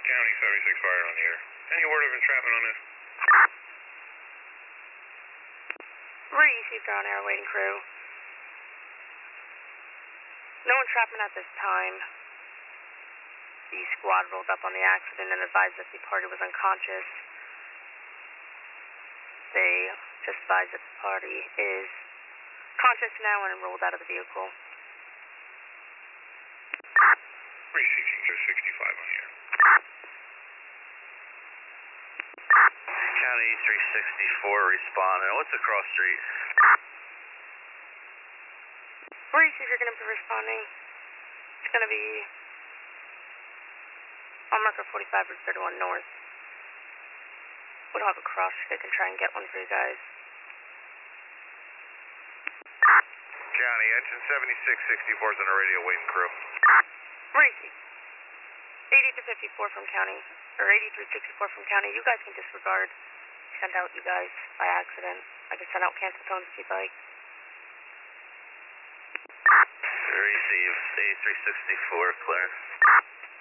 County 76 fire on the air. Any word of entrapment on this? Received on air, waiting crew. No entrapment at this time. The squad rolled up on the accident and advised that the party was unconscious. They just advised that the party is conscious now and rolled out of the vehicle. Receiving 265 on the air. County 364 responding. What's the cross street? Receive, you're going to be responding. It's going to be on marker 45 or 31 north. We don't have a cross street. I can try and get one for you guys. County, engine 7664 is on the radio, waiting crew. Receive. 8254 from county, or 8364 from county. You guys can disregard. Send out you guys by accident. I can send out cancel tones if you'd like. Receive 8364, clear.